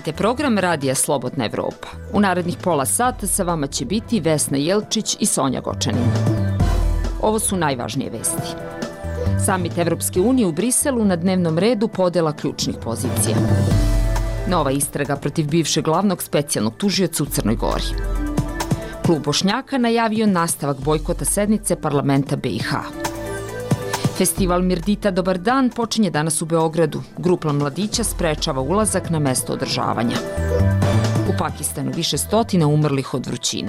Pratite program Radija Slobodna Evropa. U narednih pola sata sa vama će biti Vesna Jelčić i Sonja Gočanin. Ovo su najvažnije vesti. Samit Evropske unije u Briselu na dnevnom redu podela ključnih pozicija. Nova istraga protiv bivšeg glavnog specijalnog tužioca u Crnoj Gori. Klub Bošnjaka najavio nastavak bojkota sednice parlamenta BiH. Festival Mirdita Dobar dan počinje danas u Beogradu. Grupa mladića sprečava ulazak na mesto održavanja. U Pakistanu više stotina umrlih od vrućine.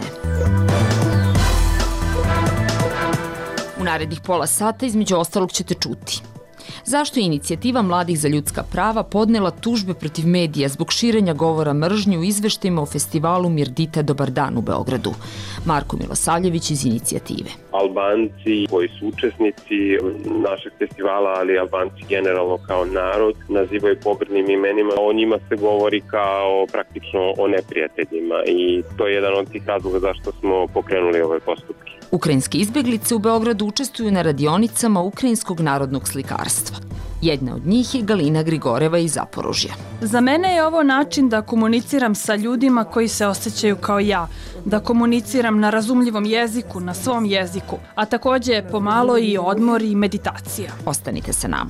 U narednih pola sata između ostalog ćete čuti. Zašto je inicijativa Mladih za ljudska prava podnela tužbe protiv medija zbog širenja govora mržnje u izveštajima o festivalu Mirdita Dobar dan u Beogradu? Marko Milosavljević iz inicijative. Albanci koji su učesnici našeg festivala, ali Albanci generalno kao narod, nazivaju pogrdnim imenima. O njima se govori kao praktično o neprijateljima i to je jedan od tih razloga zašto smo pokrenuli ove postupke. Ukrajinske izbeglice u Beogradu učestvuju na radionicama ukrajinskog narodnog slikarstva. Jedna od njih je Galina Grigoreva iz Zaporožja. Za mene je ovo način da komuniciram sa ljudima koji se osjećaju kao ja, da komuniciram na razumljivom jeziku, na svom jeziku, a također pomalo i odmor i meditacija. Ostanite sa nama.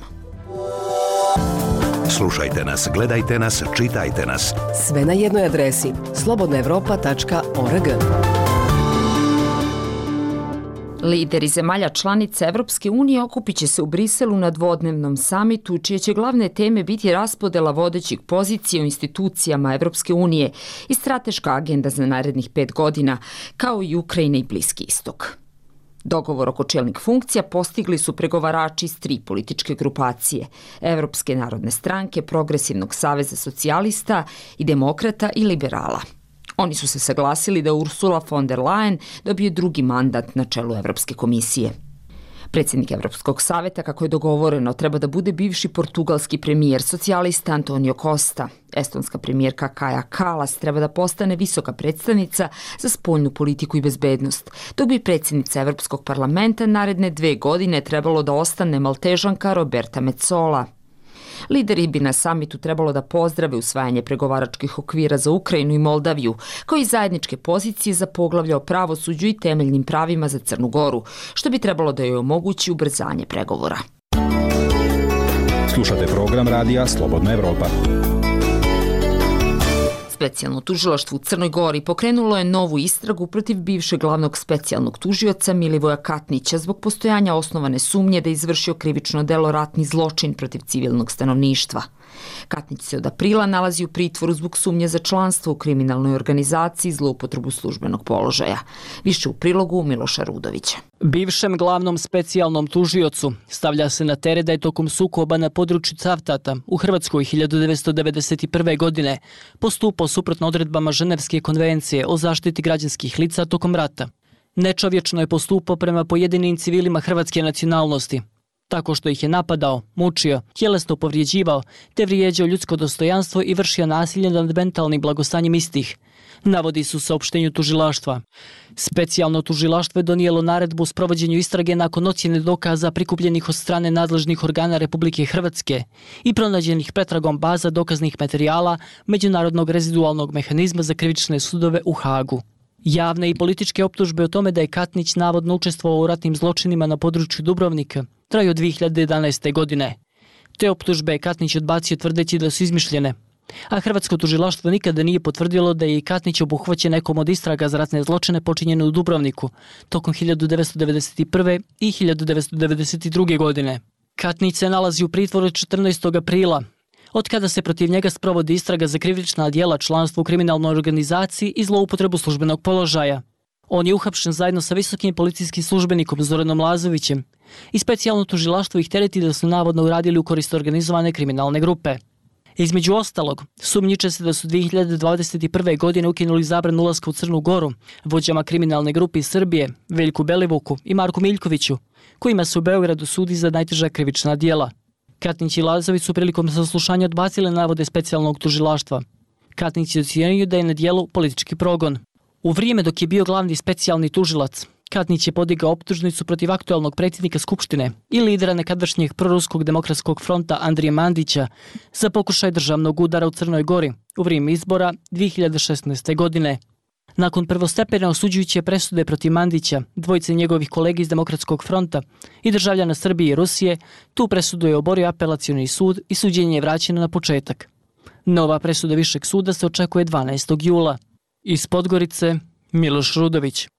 Slušajte nas, gledajte nas, čitajte nas. Sve na jednoj adresi slobodnaevropa.org. Lideri zemalja članica Evropske unije okupit će se u Briselu na dvodnevnom samitu, čije će glavne teme biti raspodela vodećih pozicija u institucijama Evropske unije i strateška agenda za narednih 5 godina, kao i Ukrajina i Bliski istok. Dogovor oko čelnih funkcija postigli su pregovarači iz 3 političke grupacije: Evropske narodne stranke, Progresivnog saveza socijalista i demokrata i liberala. Oni su se saglasili da Ursula von der Leyen dobije drugi mandat na čelu Evropske komisije. Predsjednik Evropskog saveta, kako je dogovoreno, treba da bude bivši portugalski premijer socijalista Antonio Costa. Estonska premijerka Kaja Kallas treba da postane visoka predstavnica za spoljnu politiku i bezbednost, dok bi predsjednica Evropskog parlamenta naredne 2 godine trebalo da ostane Maltežanka Roberta Metsola. Lideri bi na samitu trebalo da pozdrave usvajanje pregovaračkih okvira za Ukrajinu i Moldaviju, kao i zajedničke pozicije za poglavlja o pravosuđu i temeljnim pravima za Crnu Goru, što bi trebalo da joj omogući ubrzanje pregovora. Slušate program Radija Slobodna Evropa. Specijalno tužilaštvo u Crnoj Gori pokrenulo je novu istragu protiv bivšeg glavnog specijalnog tužioca Milivoja Katnića zbog postojanja osnovane sumnje da je izvršio krivično delo ratni zločin protiv civilnog stanovništva. Katnić se od aprila nalazi u pritvoru zbog sumnje za članstvo u kriminalnoj organizaciji i zloupotrebu službenog položaja. Više u prilogu Miloša Rudovića. Bivšem glavnom specijalnom tužiocu stavlja se na teret da je tokom sukoba na području Cavtata u Hrvatskoj 1991. godine postupao suprotno odredbama Ženevske konvencije o zaštiti građanskih lica tokom rata. Nečovječno je postupao prema pojedinim civilima hrvatske nacionalnosti, tako što ih je napadao, mučio, tjelesno povrijeđivao, te vrijeđao ljudsko dostojanstvo i vršio nasilje nad mentalnim blagostanjem istih, navodi su u saopštenju tužilaštva. Specijalno tužilaštvo je donijelo naredbu o sprovođenju istrage nakon ocjene dokaza prikupljenih od strane nadležnih organa Republike Hrvatske i pronađenih pretragom baza dokaznih materijala Međunarodnog rezidualnog mehanizma za krivične sudove u Hagu. Javne i političke optužbe o tome da je Katnić navodno učestvovao u ratnim zločinima na području Dubrovnika traju od 2011. godine. Te optužbe je Katnić odbacio tvrdeći da su izmišljene, a hrvatsko tužilaštvo nikada nije potvrdilo da je i Katnić obuhvaćen nekom od istraga za ratne zločine počinjene u Dubrovniku tokom 1991. i 1992. godine. Katnić se nalazi u pritvoru od 14. aprila, od kada se protiv njega sprovodi istraga za krivična djela članstva u kriminalnoj organizaciji i zloupotrebu službenog položaja. On je uhapšen zajedno sa visokim policijskim službenikom Zoranom Lazovićem i specijalno tužilaštvo ih tereti da su navodno uradili u korist organizovane kriminalne grupe. Između ostalog, sumnjiče se da su 2021. godine ukinuli zabranu ulaska u Crnu Goru vođama kriminalne grupe iz Srbije, Veljku Belivuku i Marku Miljkoviću, kojima se u Beogradu sudi za najteža krivična djela. Katnić i Lazović su prilikom saslušanja odbacile navode specijalnog tužilaštva. Katnić je ocijenio da je na djelu politički progon. U vrijeme dok je bio glavni specijalni tužilac, Katnić je podigao optužnicu protiv aktualnog predsjednika Skupštine i lidera nekadašnjeg proruskog demokratskog fronta Andrije Mandića za pokušaj državnog udara u Crnoj Gori u vrijeme izbora 2016. godine. Nakon prvostepene osuđujuće presude protiv Mandića, dvojice njegovih kolega iz Demokratskog fronta i državljana Srbije i Rusije, tu presudu je oborio apelacioni sud i suđenje je vraćeno na početak. Nova presuda Višeg suda se očekuje 12. jula. Iz Podgorice, Miloš Rudović.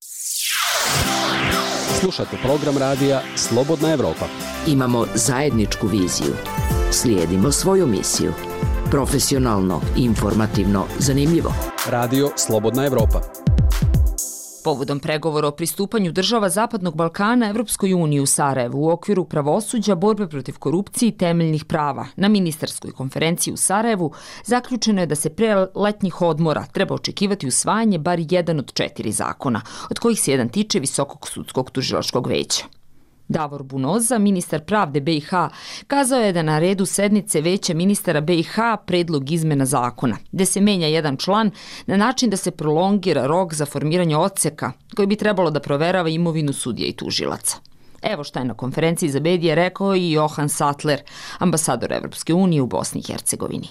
Slušate program radija Slobodna Evropa. Imamo zajedničku viziju. Slijedimo svoju misiju. Profesionalno, informativno, zanimljivo. Radio Slobodna Evropa. Povodom pregovora o pristupanju država Zapadnog Balkana Evropskoj uniji u Sarajevu u okviru pravosuđa, borbe protiv korupcije i temeljnih prava na ministarskoj konferenciji u Sarajevu zaključeno je da se pre letnjih odmora treba očekivati usvajanje bar jedan od 4 zakona, od kojih se jedan tiče Visokog sudskog tužilačkog veća. Davor Bunoza, ministar pravde BiH, kazao je da na redu sednice Veća ministara BiH predlog izmena zakona, gde se menja jedan član na način da se prolongira rok za formiranje odseka koji bi trebalo da proverava imovinu sudija i tužilaca. Evo šta je na konferenciji za medije rekao i Johan Sattler, ambasador Evropske unije u Bosni i Hercegovini.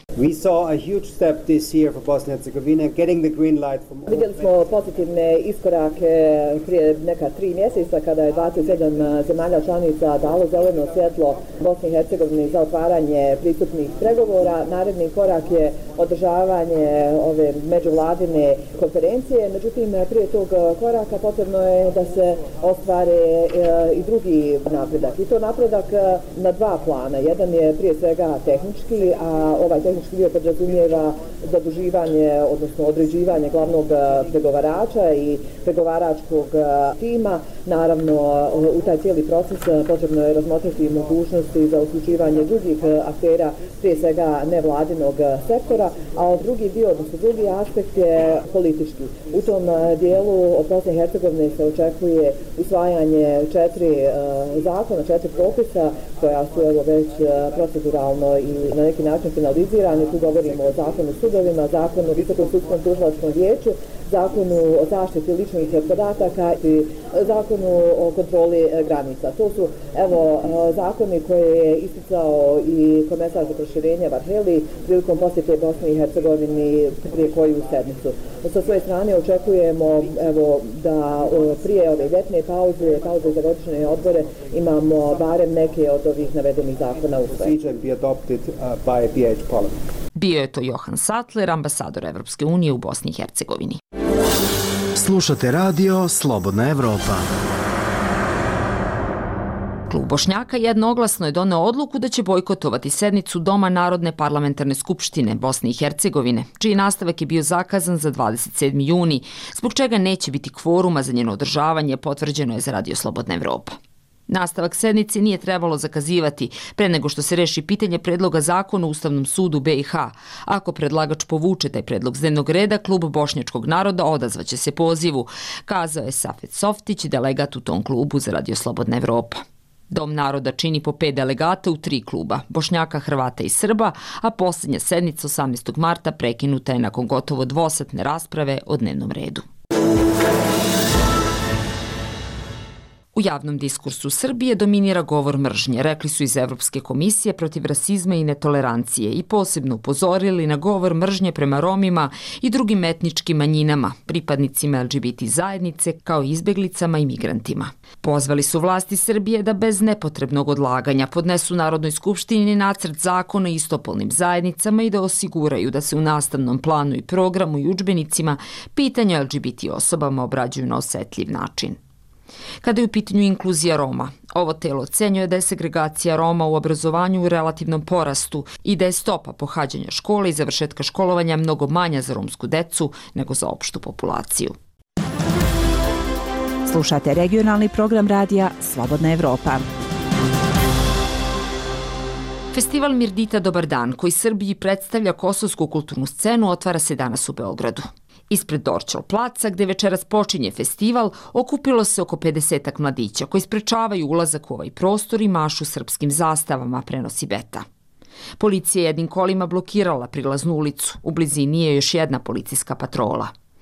Vidjeli smo pozitivne iskorake prije neka 3 mjeseca kada je 27 zemalja članica dalo zeleno svjetlo Bosni i Hercegovini za otvaranje pristupnih pregovora. Naredni korak je održavanje ove međuvladine konferencije. Međutim, prije tog koraka potrebno je da se ostvare i drugi napredak. I to napredak na 2 plana. Jedan je prije svega tehnički, a ovaj tehnički dio podrazumijeva zaduživanje, odnosno određivanje glavnog pregovarača i pregovaračkog tima. Naravno, u taj cijeli proces potrebno je razmotriti mogućnosti za uključivanje drugih aktera, prije svega nevladinog sektora, a drugi dio, odnosno drugi aspekt je politički. U tom dijelu od Bosne i Hercegovine se očekuje usvajanje 4 zakona, 4 propisa koja su evo već proceduralno i na neki način finalizirani. Tu govorimo o zakonu o sudovima, zakonu o Visokom sudskom tužilačkom vijeću, zakonu o zaštiti ličnih podataka i zakonu o kontroli granica. To su evo zakoni koje je isticao i komesar za proširenje Varheli prilikom posjete Bosni i Hercegovini prije koju sednicu. Sa svoje strane očekujemo evo da prije ove ljetne pauze za godišnje odbore imamo barem neke od ovih navedenih zakona usvojene. Bio je to Johan Sattler, ambasador Evropske unije u Bosni i Hercegovini. Slušate radio Slobodna Evropa. Klub Bošnjaka jednoglasno je doneo odluku da će bojkotovati sednicu Doma Narodne parlamentarne skupštine Bosne i Hercegovine, čiji nastavak je bio zakazan za 27. juni, zbog čega neće biti kvoruma za njeno održavanje, potvrđeno je za Radio Slobodna Evropa. Nastavak sednice nije trebalo zakazivati pre nego što se reši pitanje predloga zakona u Ustavnom sudu BiH. Ako predlagač povuče taj predlog s dnevnog reda, Klub Bošnjačkog naroda odazvaće se pozivu, kazao je Safet Softić, delegat u tom klubu za Radio Slobodna Evropa. Dom naroda čini po 5 delegata u 3 kluba, Bošnjaka, Hrvata i Srba, a posljednja sednica 18. marta prekinuta je nakon gotovo dvosatne rasprave o dnevnom redu. U javnom diskursu Srbije dominira govor mržnje, rekli su iz Evropske komisije protiv rasizma i netolerancije i posebno upozorili na govor mržnje prema Romima i drugim etničkim manjinama, pripadnicima LGBT zajednice kao i izbeglicama i migrantima. Pozvali su vlasti Srbije da bez nepotrebnog odlaganja podnesu Narodnoj skupštini nacrt zakona o istopolnim zajednicama i da osiguraju da se u nastavnom planu i programu i udžbenicima pitanja LGBT osobama obrađuju na osetljiv način. Kada je u pitanju inkluzija Roma, ovo telo ocenjuje da je segregacija Roma u obrazovanju u relativnom porastu i da je stopa pohađanja škole i završetka školovanja mnogo manja za romsku decu nego za opštu populaciju. Slušate regionalni program radija Slobodna Evropa. Festival Mirdita Dobar dan, koji Srbiji predstavlja kosovsku kulturnu scenu, otvara se danas u Beogradu. Ispred Dorćol placa, gde večeras počinje festival, okupilo se oko 50 mladića koji sprečavaju ulazak u ovaj prostor i mašu srpskim zastavama, prenosi Beta. Policija je jednim kolima blokirala prilaznu ulicu. U blizini je još jedna policijska patrola.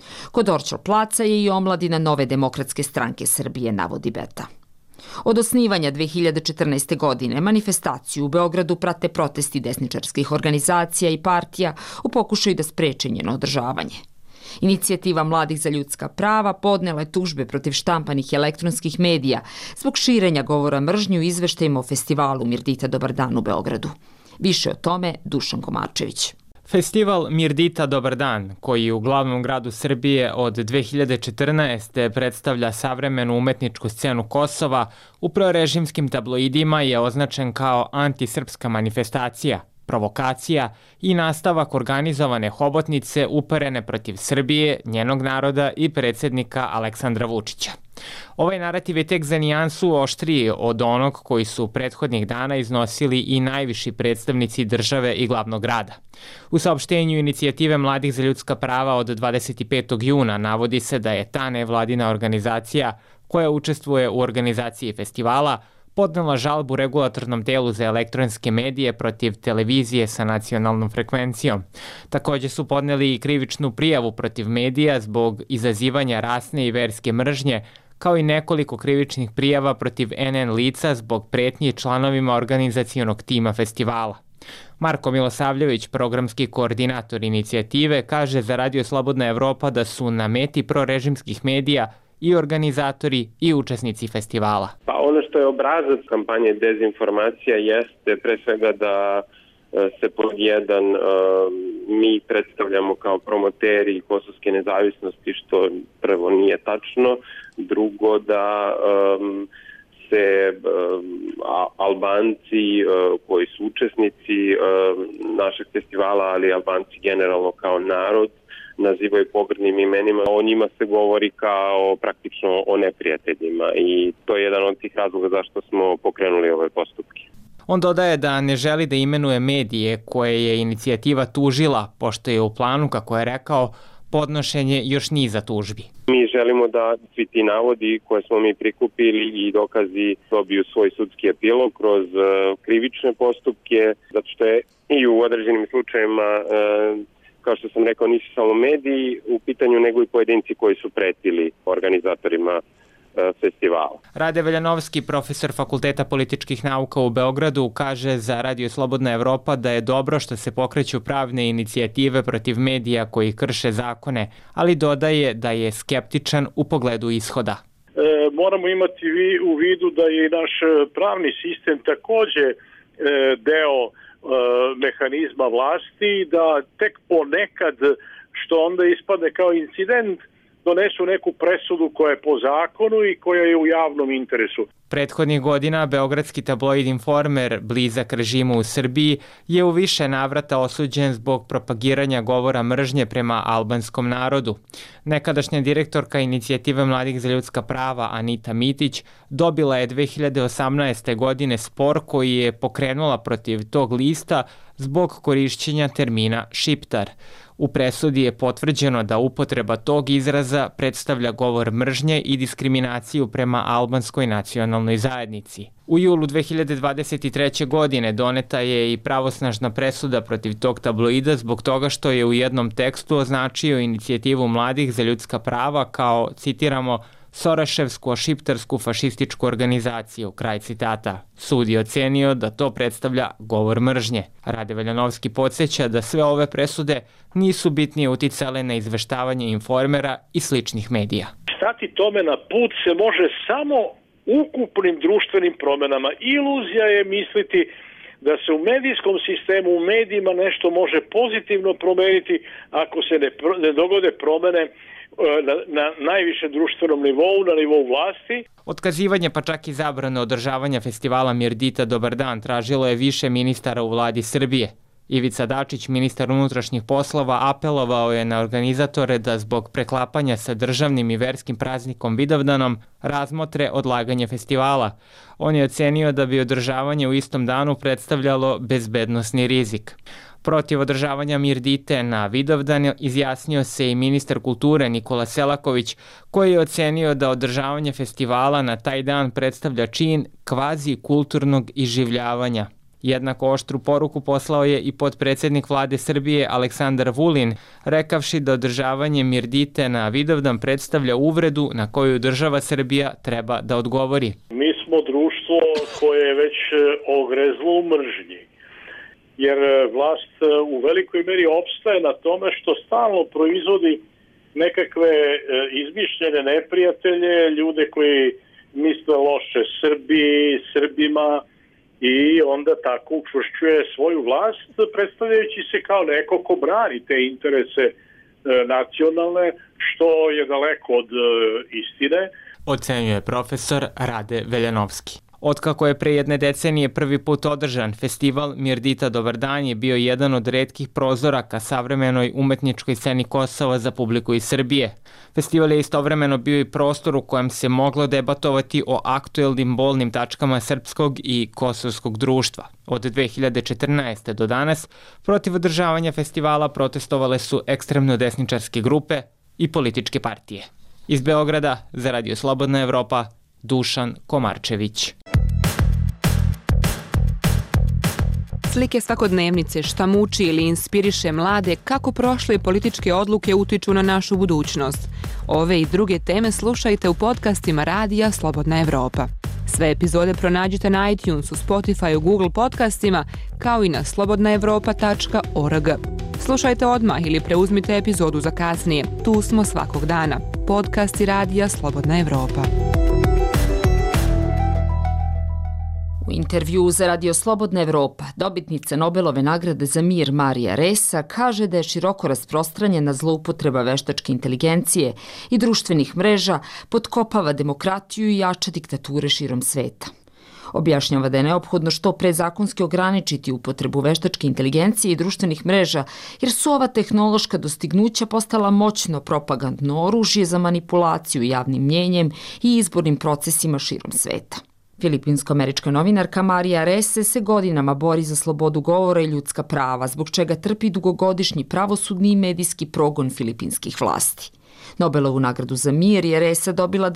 Kod Dorćol placa je i omladina Nove demokratske stranke Srbije, navodi Beta. Od osnivanja 2014. godine manifestaciju u Beogradu prate protesti desničarskih organizacija i partija u pokušaju da spreče njeno održavanje. Inicijativa Mladih za ljudska prava podnela je tužbe protiv štampanih elektronskih medija zbog širenja govora mržnje u izveštajima o festivalu Mirdita Dobar dan u Beogradu. Više o tome Dušan Komarčević. Festival Mirdita Dobar dan, koji u glavnom gradu Srbije od 2014. predstavlja savremenu umetničku scenu Kosova, u prorežimskim tabloidima je označen kao antisrpska manifestacija, provokacija i nastavak organizovane hobotnice uperene protiv Srbije, njenog naroda i predsjednika Aleksandra Vučića. Ovaj narativ je tek za nijansu oštriji od onog koji su prethodnih dana iznosili i najviši predstavnici države i glavnog grada. U saopštenju inicijative Mladih za ljudska prava od 25. juna navodi se da je ta nevladina organizacija koja učestvuje u organizaciji festivala podnela žalbu regulatornom telu za elektronske medije protiv televizije sa nacionalnom frekvencijom. Također su podneli i krivičnu prijavu protiv medija zbog izazivanja rasne i verske mržnje, kao i nekoliko krivičnih prijava protiv NN lica zbog pretnji članovima organizacionog tima festivala. Marko Milosavljević, programski koordinator inicijative, kaže za Radio Slobodna Evropa da su na meti prorežimskih medija i organizatori i učesnici festivala. Pa ono što je obrazac kampanje dezinformacija jeste pre svega da se pod jedan mi predstavljamo kao promoteri kosovske nezavisnosti, što prvo nije tačno, drugo da se Albanci koji su učesnici našeg festivala, ali Albanci generalno kao narod, nazivaju pogrdnim imenima. O njima se govori kao praktično o neprijateljima i to je jedan od tih razloga zašto smo pokrenuli ove postupke. On dodaje da ne želi da imenuje medije koje je inicijativa tužila, pošto je u planu, kako je rekao, podnošenje još niza tužbi. Mi želimo da svi ti navodi koje smo mi prikupili i dokazi dobiju svoj sudski epilog kroz krivične postupke, zato što je i u određenim slučajevima, kao što sam rekao, nisu samo mediji u pitanju, nego i pojedinci koji su pretili organizatorima festivala. Rade Veljanovski, profesor Fakulteta političkih nauka u Beogradu, kaže za Radio Slobodna Evropa da je dobro što se pokreću pravne inicijative protiv medija koji krše zakone, ali dodaje da je skeptičan u pogledu ishoda. Moramo imati u vidu da je naš pravni sistem takođe deo mehanizma vlasti, da tek ponekad, što onda ispadne kao incident, donesu neku presudu koja je po zakonu i koja je u javnom interesu. Prethodnih godina beogradski tabloid Informer, blizak režimu u Srbiji, je u više navrata osuđen zbog propagiranja govora mržnje prema albanskom narodu. Nekadašnja direktorka inicijative Mladih za ljudska prava Anita Mitić dobila je 2018. godine spor koji je pokrenula protiv tog lista zbog korišćenja termina šiptar. U presudi je potvrđeno da upotreba tog izraza predstavlja govor mržnje i diskriminaciju prema albanskoj nacionalnoj zajednici. U julu 2023. godine doneta je i pravosnažna presuda protiv tog tabloida zbog toga što je u jednom tekstu označio inicijativu Mladih za ljudska prava kao, citiramo, Soroševsku šiptarsku fašističku organizaciju, kraj citata. Sud je ocenio da to predstavlja govor mržnje. Rade Veljanovski podsjeća da sve ove presude nisu bitnije uticale na izveštavanje Informera i sličnih medija. Stati tome na put se može samo ukupnim društvenim promenama. Iluzija je misliti da se u medijskom sistemu, u medijima nešto može pozitivno promeniti ako se ne dogode promene na najvišem društvenom nivou, na nivou vlasti. Otkazivanje pa čak i zabrane održavanja festivala Mirdita Dobar dan tražilo je više ministara u vladi Srbije. Ivica Dačić, ministar unutrašnjih poslova, apelovao je na organizatore da zbog preklapanja sa državnim i verskim praznikom Vidovdanom razmotre odlaganje festivala. On je ocenio da bi održavanje u istom danu predstavljalo bezbednosni rizik. Protiv održavanja Mirdite na Vidovdan izjasnio se i ministar kulture Nikola Selaković, koji je ocenio da održavanje festivala na taj dan predstavlja čin kvazi kulturnog iživljavanja. Jednako oštru poruku poslao je i potpredsjednik vlade Srbije Aleksandar Vulin, rekavši da održavanje Mirdite na Vidovdan predstavlja uvredu na koju država Srbija treba da odgovori. Mi smo društvo koje je već ogrezlo u mržnji, jer vlast u velikoj meri opstaje na tome što stalno proizvodi nekakve izmišljene neprijatelje, ljude koji misle loše Srbiji, Srbima, i onda tako učvršćuje svoju vlast, predstavljajući se kao neko ko brani te interese nacionalne, što je daleko od istine. Ocenjuje profesor Rade Veljanovski. Otkako je pre jedne decenije prvi put održan, festival Mirdita Dobar dan je bio jedan od retkih prozora ka savremenoj umetničkoj sceni Kosova za publiku iz Srbije. Festival je istovremeno bio i prostor u kojem se moglo debatovati o aktuelnim bolnim tačkama srpskog i kosovskog društva. Od 2014. do danas protiv održavanja festivala protestovale su ekstremno desničarske grupe i političke partije. Iz Beograda za Radio Slobodna Evropa, Dušan Komarčević. Slike svakodnevnice, šta muči ili inspiriše mlade, kako prošle političke odluke utiču na našu budućnost. Ove i druge teme slušajte u podcastima Radija Slobodna Evropa. Sve epizode pronađite na iTunesu, Spotify, Google podcastima, kao i na slobodnaevropa.org. Slušajte odmah ili preuzmite epizodu za kasnije. Tu smo svakog dana. Podcasti Radija Slobodna Evropa. U intervjuu za Radio Slobodna Evropa, dobitnica Nobelove nagrade za mir Marija Ressa kaže da je široko rasprostranjena zloupotreba veštačke inteligencije i društvenih mreža potkopava demokratiju i jača diktature širom sveta. Objašnjava da je neophodno što pre zakonski ograničiti upotrebu veštačke inteligencije i društvenih mreža, jer su ova tehnološka dostignuća postala moćno propagandno oružje za manipulaciju javnim mnjenjem i izbornim procesima širom sveta. Filipinsko-američka novinarka Marija Resse se godinama bori za slobodu govora i ljudska prava, zbog čega trpi dugogodišnji pravosudni i medijski progon filipinskih vlasti. Nobelovu nagradu za mir je Ressa dobila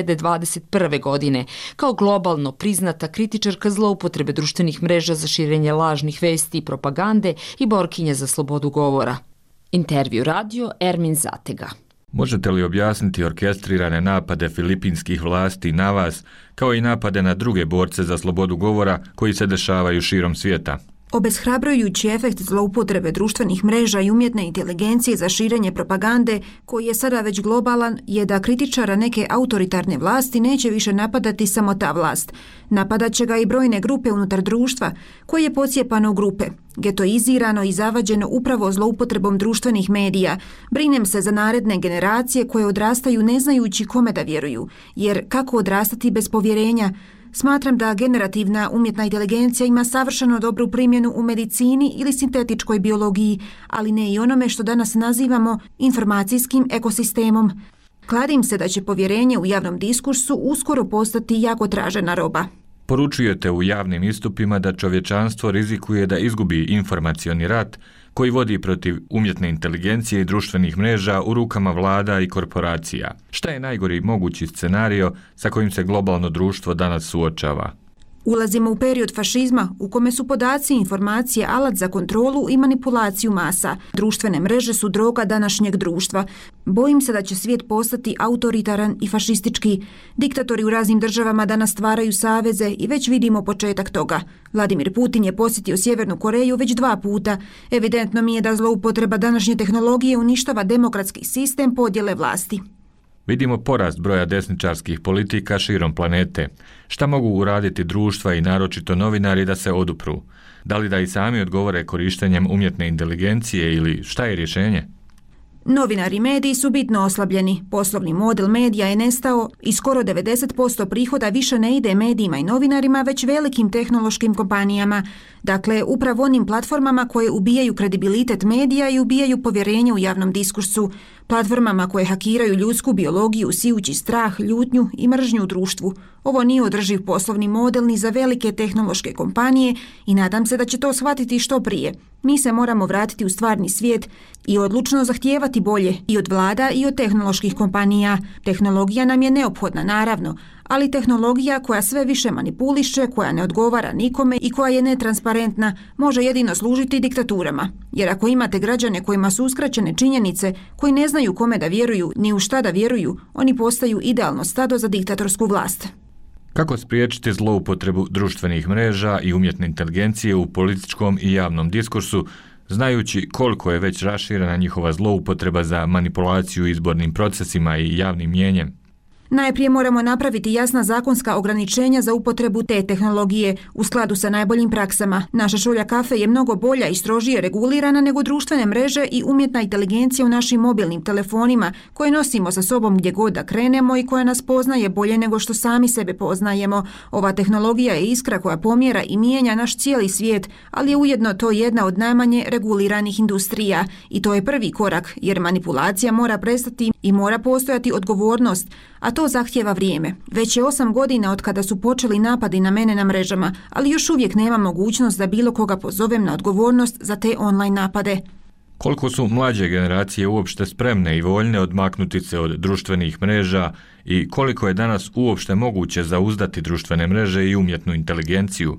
2021. godine kao globalno priznata kritičarka zloupotrebe društvenih mreža za širenje lažnih vesti i propagande i borkinja za slobodu govora. Intervju radio Ermin Zatega. Možete li objasniti orkestrirane napade filipinskih vlasti na vas, kao i napade na druge borce za slobodu govora koji se dešavaju širom svijeta? Obeshrabrujući efekt zloupotrebe društvenih mreža i umjetne inteligencije za širenje propagande, koji je sada već globalan, je da kritičara neke autoritarne vlasti neće više napadati samo ta vlast. Napadat će ga i brojne grupe unutar društva, koje je pocijepano u grupe, getoizirano i zavađeno upravo zloupotrebom društvenih medija. Brinem se za naredne generacije koje odrastaju ne znajući kome da vjeruju, jer kako odrastati bez povjerenja? Smatram da generativna umjetna inteligencija ima savršeno dobru primjenu u medicini ili sintetičkoj biologiji, ali ne i onome što danas nazivamo informacijskim ekosistemom. Kladim se da će povjerenje u javnom diskursu uskoro postati jako tražena roba. Poručujete u javnim istupima da čovječanstvo rizikuje da izgubi informacioni rat koji vodi protiv umjetne inteligencije i društvenih mreža u rukama vlada i korporacija. Šta je najgori mogući scenario sa kojim se globalno društvo danas suočava? Ulazimo u period fašizma u kome su podaci i informacije alat za kontrolu i manipulaciju masa. Društvene mreže su droga današnjeg društva. Bojim se da će svijet postati autoritaran i fašistički. Diktatori u raznim državama danas stvaraju saveze i već vidimo početak toga. Vladimir Putin je posjetio Sjevernu Koreju već 2 puta. Evidentno mi je da zloupotreba današnje tehnologije uništava demokratski sistem podjele vlasti. Vidimo porast broja desničarskih politika širom planete. Šta mogu uraditi društva i naročito novinari da se odupru? Da li da i sami odgovore korištenjem umjetne inteligencije ili šta je rješenje? Novinari i mediji su bitno oslabljeni. Poslovni model medija je nestao i skoro 90% prihoda više ne ide medijima i novinarima, već velikim tehnološkim kompanijama. Dakle, upravo onim platformama koje ubijaju kredibilitet medija i ubijaju povjerenje u javnom diskursu. Platformama koje hakiraju ljudsku biologiju, sijući strah, ljutnju i mržnju u društvu. Ovo nije održiv poslovni model ni za velike tehnološke kompanije i nadam se da će to shvatiti što prije. Mi se moramo vratiti u stvarni svijet i odlučno zahtijevati bolje i od vlada i od tehnoloških kompanija. Tehnologija nam je neophodna, naravno, ali tehnologija koja sve više manipuliše, koja ne odgovara nikome i koja je netransparentna, može jedino služiti diktaturama. Jer ako imate građane kojima su uskraćene činjenice, koji ne znaju kome da vjeruju ni u šta da vjeruju, oni postaju idealno stado za diktatorsku vlast. Kako spriječiti zloupotrebu društvenih mreža i umjetne inteligencije u političkom i javnom diskursu, znajući koliko je već raširena njihova zloupotreba za manipulaciju izbornim procesima i javnim mnijenjem? Najprije moramo napraviti jasna zakonska ograničenja za upotrebu te tehnologije u skladu sa najboljim praksama. Naša šolja kafe je mnogo bolja i strožije regulirana nego društvene mreže i umjetna inteligencija u našim mobilnim telefonima koje nosimo sa sobom gdje god da krenemo i koja nas poznaje bolje nego što sami sebe poznajemo. Ova tehnologija je iskra koja pomjera i mijenja naš cijeli svijet, ali je ujedno to jedna od najmanje reguliranih industrija. I to je prvi korak, jer manipulacija mora prestati i mora postojati odgovornost, a to zahtijeva vrijeme. Već je 8 godina od kada su počeli napadi na mene na mrežama, ali još uvijek nema mogućnost da bilo koga pozovem na odgovornost za te online napade. Koliko su mlađe generacije uopšte spremne i voljne odmaknuti se od društvenih mreža i koliko je danas uopšte moguće zauzdati društvene mreže i umjetnu inteligenciju?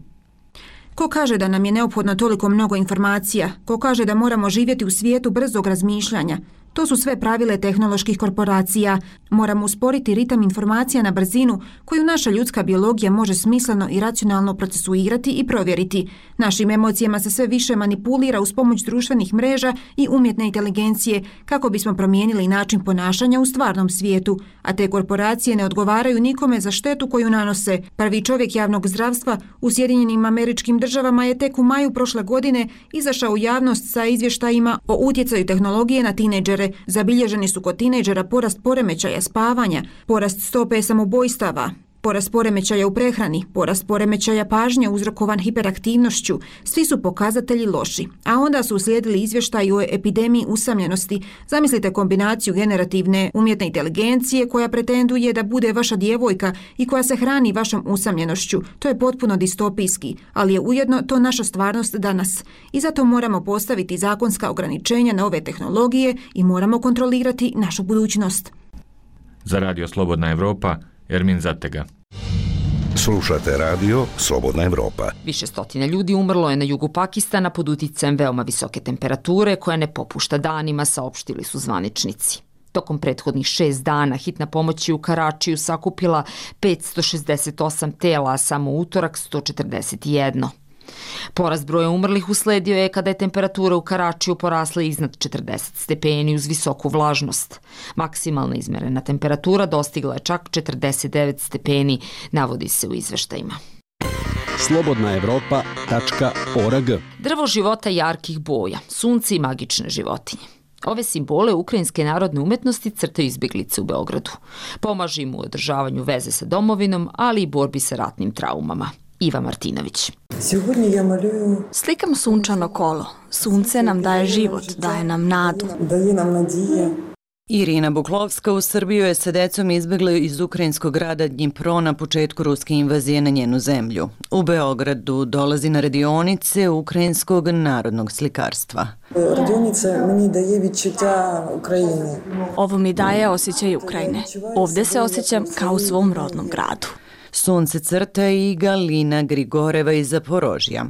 Ko kaže da nam je neophodno toliko mnogo informacija? Ko kaže da moramo živjeti u svijetu brzog razmišljanja? To su sve pravile tehnoloških korporacija. Moramo usporiti ritam informacija na brzinu koju naša ljudska biologija može smisleno i racionalno procesuirati i provjeriti. Našim emocijama se sve više manipulira uz pomoć društvenih mreža i umjetne inteligencije kako bismo promijenili način ponašanja u stvarnom svijetu, a te korporacije ne odgovaraju nikome za štetu koju nanose. Prvi čovjek javnog zdravstva u Sjedinjenim Američkim Državama je tek u maju prošle godine izašao u javnost sa izvještajima o utjecaju tehnologije na tinejdžere. Zabilježeni su kod tinejdžera porast poremećaja spavanja, porast stope samoubojstava, porast poremećaja u prehrani, porast poremećaja pažnje uzrokovan hiperaktivnošću. Svi su pokazatelji loši. A onda su uslijedili izvještaji o epidemiji usamljenosti. Zamislite kombinaciju generativne umjetne inteligencije koja pretenduje da bude vaša djevojka i koja se hrani vašom usamljenošću. To je potpuno distopijski, ali je ujedno to naša stvarnost danas. I zato moramo postaviti zakonska ograničenja na ove tehnologije i moramo kontrolirati našu budućnost. Za Radio Slobodna Evropa, Ermin Zatega. Slušate radio Slobodna Evropa. Više stotina ljudi umrlo je na jugu Pakistana pod uticajem veoma visoke temperature koja ne popušta danima, saopštili su zvaničnici. Tokom prethodnih 6 dana hitna pomoć je u Karačiju sakupila 568 tela, a samo utorak 141. Porast broja umrlih usledio je kada je temperatura u Karačiju porasla iznad 40 stepeni uz visoku vlažnost. Maksimalna izmerena temperatura dostigla je čak 49 stepeni, navodi se u izveštajima. slobodnaevropa.org. Drvo života jarkih boja, sunce i magične životinje. Ove simbole ukrajinske narodne umetnosti crtaju izbjeglice u Beogradu. Pomaže im u održavanju veze sa domovinom, ali i borbi sa ratnim traumama. Iva Martinović. Slikam sunčano kolo. Sunce nam daje život, daje nam nadu. Irina Buklovska u Srbiju je sa decom izbjegla iz ukrajinskog grada Dnjipro na početku ruske invazije na njenu zemlju. U Beogradu dolazi na radionice ukrajinskog narodnog slikarstva. Ovo mi daje osjećaj Ukrajine. Ovdje se osjećam kao u svom rodnom gradu. Sunce crta i Galina Grigoreva iz Zaporožja.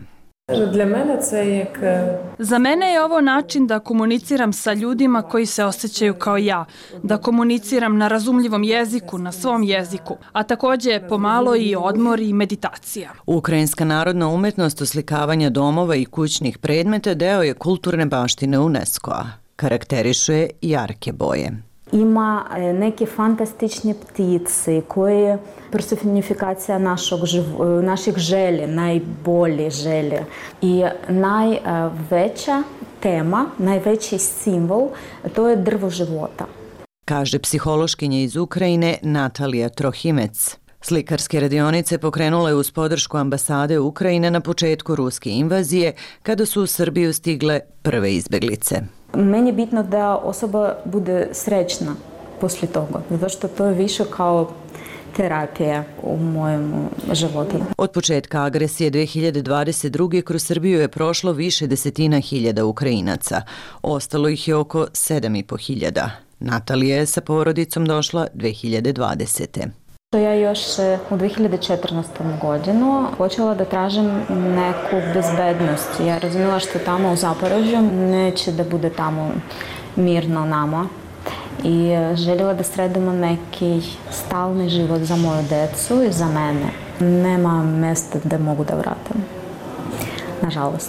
Za mene je ovo način da komuniciram sa ljudima koji se osjećaju kao ja, da komuniciram na razumljivom jeziku, na svom jeziku, a također pomalo i odmor i meditacija. Ukrajinska narodna umjetnost oslikavanja domova i kućnih predmeta deo je kulturne baštine UNESCO-a. Karakteriše jarke boje. Ima neke fantastične ptice koje je personifikacija naših želje, najbolje želje. I najveća tema, najveći simbol, to je drvo života. Kaže psihološkinja iz Ukrajine Natalija Trohimec. Slikarske radionice pokrenula je uz podršku ambasade Ukrajine na početku ruske invazije, kada su u Srbiju stigle prve izbjeglice. Meni je bitno da osoba bude srećna poslije toga, zato što to je više kao terapija u mojem životu. Od početka agresije 2022. kroz Srbiju je prošlo više desetina hiljada Ukrajinaca. Ostalo ih je oko 7.500. Natalija je sa porodicom došla 2020. Ja još u 2014. godinu počela da tražim neku bezbednost. Ja razumela što tamo u Zaporožju neće da bude tamo mirno nama. I željela da sredimo neki stalni život za moju decu i za mene. Nema mesta gde mogu da vratim. Nažalost.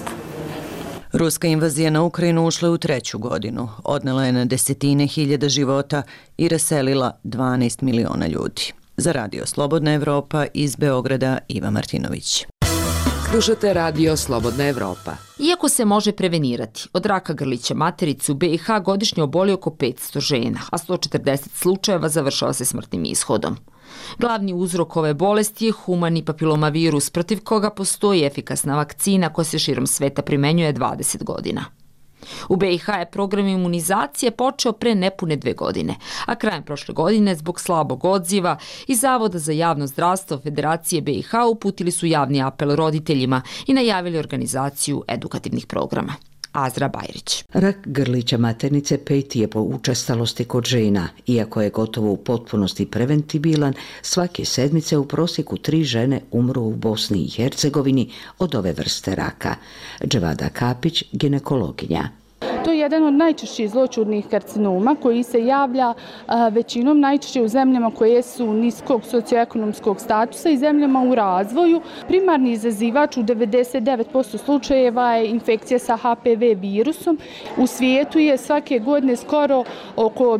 Ruska invazija na Ukrajinu ušla u 3. godinu. Odnela je na desetine hiljada života i raselila 12 miliona ljudi. Za Radio Slobodna Evropa iz Beograda, Iva Martinović. Slušate Radio Slobodna Evropa. Iako se može prevenirati, od raka grlića materice u BiH godišnje oboli oko 500 žena, a 140 slučajeva završava se smrtnim ishodom. Glavni uzrok ove bolesti je humani papilomavirus, protiv koga postoji efikasna vakcina koja se širom sveta primenjuje 20 godina. U BiH je program imunizacije počeo pre nepune 2 godine, a krajem prošle godine zbog slabog odziva iz Zavoda za javno zdravstvo Federacije BiH uputili su javni apel roditeljima i najavili organizaciju edukativnih programa. Azra Bajrić. Rak grlića maternice 5. je po učestalosti kod žena. Iako je gotovo u potpunosti preventibilan, svake sedmice u prosjeku 3 žene umru u Bosni i Hercegovini od ove vrste raka. Dževada Kapić, ginekologinja. To je jedan od najčešćih zloćudnih karcinoma koji se javlja većinom najčešće u zemljama koje su niskog socioekonomskog statusa i zemljama u razvoju. Primarni izazivač u 99% slučajeva je infekcija sa HPV virusom. U svijetu je svake godine skoro oko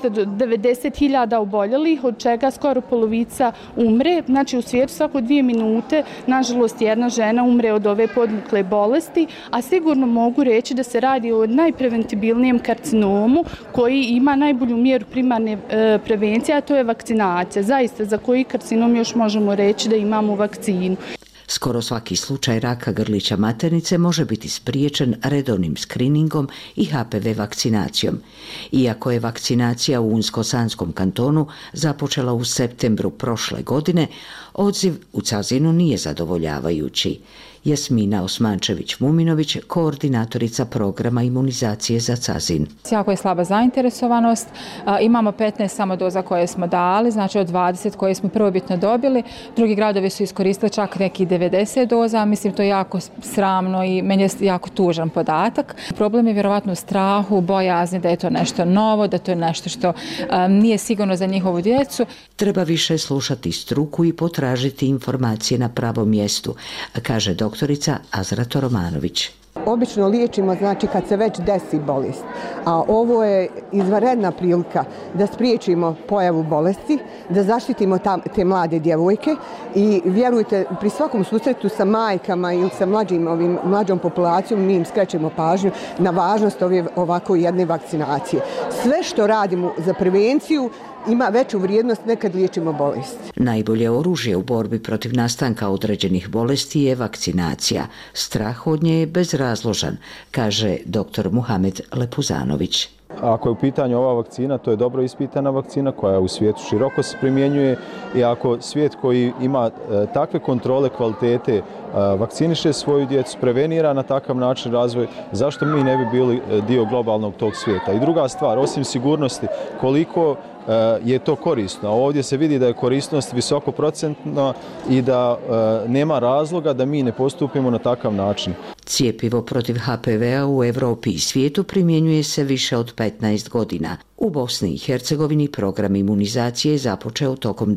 390.000 oboljelih, od čega skoro polovica umre. Znači u svijetu svako 2 minute, nažalost, jedna žena umre od ove podmukle bolesti, a sigurno mogu reći da se radi o najpreventibilnijem karcinomu koji ima najbolju mjeru primarne prevencije, a to je vakcinacija. Zaista za koji karcinom još možemo reći da imamo vakcinu. Skoro svaki slučaj raka grlića maternice može biti spriječen redovnim skriningom i HPV vakcinacijom. Iako je vakcinacija u Unsko-Sanskom kantonu započela u septembru prošle godine, odziv u Cazinu nije zadovoljavajući. Jasmina Osmančević-Muminović, koordinatorica programa imunizacije za Cazin. Jako je slaba zainteresovanost. Imamo 15 samo doza koje smo dali, znači od 20 koje smo prvobitno dobili. Drugi gradovi su iskoristili čak neki 90 doza. Mislim, to je jako sramno i meni je jako tužan podatak. Problem je vjerovatno u strahu, bojazni da je to nešto novo, da to je nešto što nije sigurno za njihovu djecu. Treba više slušati struku i potražiti informacije na pravom mjestu, kaže doktorica Azra Romanović. Obično liječimo znači kad se već desi bolest, a ovo je izvanredna prilika da spriječimo pojavu bolesti, da zaštitimo te mlade djevojke i vjerujte, pri svakom susretu sa majkama ili sa mlađom populacijom mi im skrećemo pažnju na važnost ovako jedne vakcinacije. Sve što radimo za prevenciju ima veću vrijednost nekad liječimo bolest. Najbolje oružje u borbi protiv nastanka određenih bolesti je vakcinacija. Strah od nje je bezrazložan, kaže dr. Muhamed Lepuzanović. Ako je u pitanju ova vakcina, to je dobro ispitana vakcina koja u svijetu široko se primjenjuje i ako svijet koji ima takve kontrole kvalitete vakciniše svoju djecu, prevenira na takav način razvoj, zašto mi ne bi bili dio globalnog tog svijeta? I druga stvar, osim sigurnosti, koliko je to korisno. Ovdje se vidi da je korisnost visokoprocentna i da nema razloga da mi ne postupimo na takav način. Cijepivo protiv HPV-a u Evropi i svijetu primjenjuje se više od 15 godina. U Bosni i Hercegovini program imunizacije je započeo tokom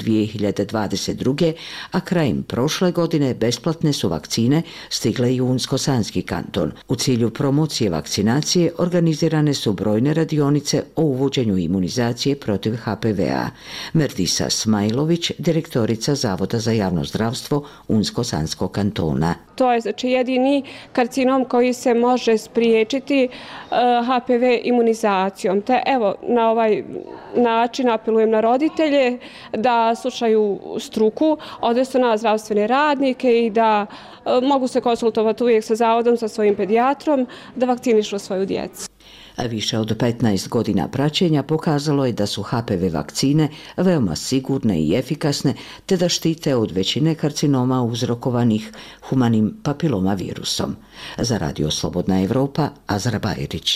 2022. a krajem prošle godine besplatne su vakcine stigle i u Unsko-Sanski kanton. U cilju promocije vakcinacije organizirane su brojne radionice o uvođenju imunizacije protiv HPV-a. Merdisa Smajlović, direktorica Zavoda za javno zdravstvo Unsko-Sanskog kantona. To je znači jedini karcinom koji se može spriječiti HPV imunizacijom. Te evo, na ovaj način apelujem na roditelje da slušaju struku, odnosno na zdravstvene radnike i da mogu se konsultovati uvijek sa zavodom, sa svojim pedijatrom, da vakcinišu svoju djecu. Više od 15 godina praćenja pokazalo je da su HPV vakcine veoma sigurne i efikasne, te da štite od većine karcinoma uzrokovanih humanim papilomavirusom. Za Radio Slobodna Evropa, Azra Bajrić.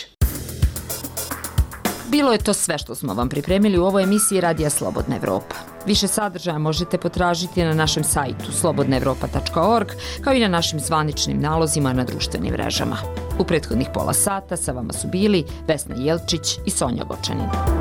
Bilo je to sve što smo vam pripremili u ovoj emisiji Radija Slobodna Evropa. Više sadržaja možete potražiti na našem sajtu slobodnaevropa.org, kao i na našim zvaničnim nalozima na društvenim mrežama. U prethodnih pola sata sa vama su bili Vesna Jelčić i Sonja Bočanin.